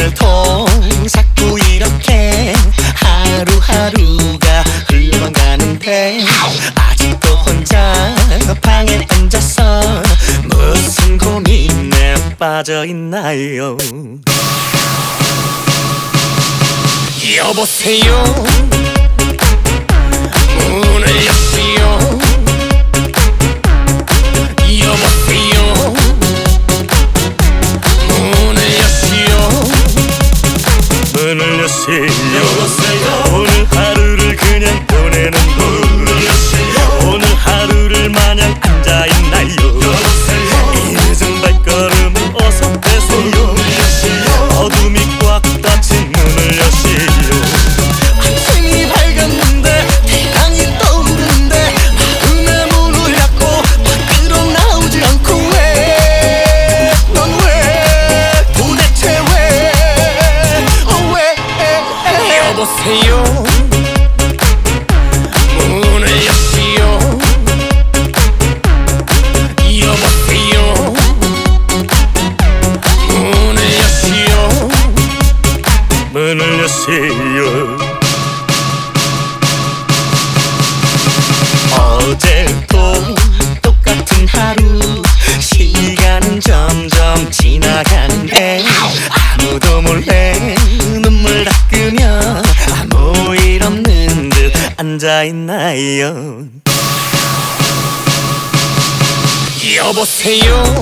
어제부터 자꾸 이렇게 하루하루가 흘러만 가는데 아직도 혼자 방에 앉아서 무슨 고민에 빠져있나요? 여보세요, 문을 여시오. 여보세요, 문을 여시오. 문을 여시오. 오늘 하루를 그냥 보내는 분, 오늘 하루를 마냥 앉아있나요? 이 늦은 발걸음을 어서 빼세요. 어둠이 꽉 닫힌 문을 여시오. 아침이 밝았는데 태양이 떠오르는데 마음의 문을 닫고 밖으로 나오지 않고 왜? 넌 왜? 도대체 왜? 왜? 여보세요, 문을 여시오. 여보세요, 문을 여시오. 문을 여시오. 어제도 똑같은 하루, 시간은 점점 지나가는데 아무도 몰래 눈물 닦으며 아무 일 없는 듯 앉아있나요? 여보세요,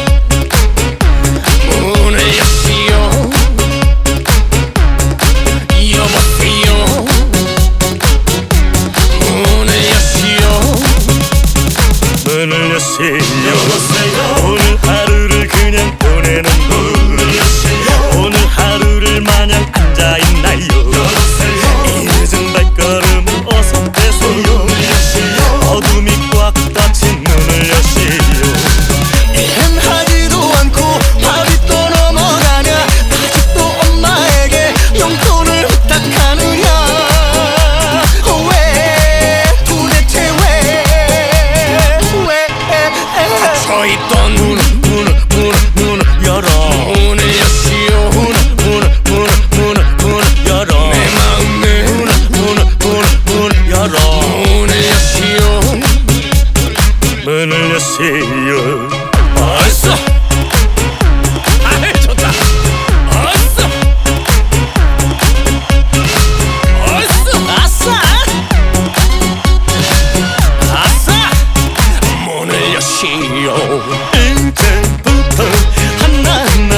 문을 여시오. 여보세요, 문을 여시오. 문을 여시오. 오늘 하루를 그냥 보내는 분, 오늘 하루를 마냥 앉아있나요? 이 늦은 발걸음을 어서 빼세요. 어둠이 꽉 닫힌 문을 여시오. 일은 하지도 않고 밥이 또 넘어가냐? 아직도 엄마에게 용돈을 부탁하느냐? 왜? 도대체 왜? 닫혀있던 문을 열어. 문을 여시오. 문을 열어. 내 마음의 문을 열어. 문을 여시오. 문을 여시오. 어서! 아이 좋다. 어서! 아싸! 문을 여시오. 이제부터 하나는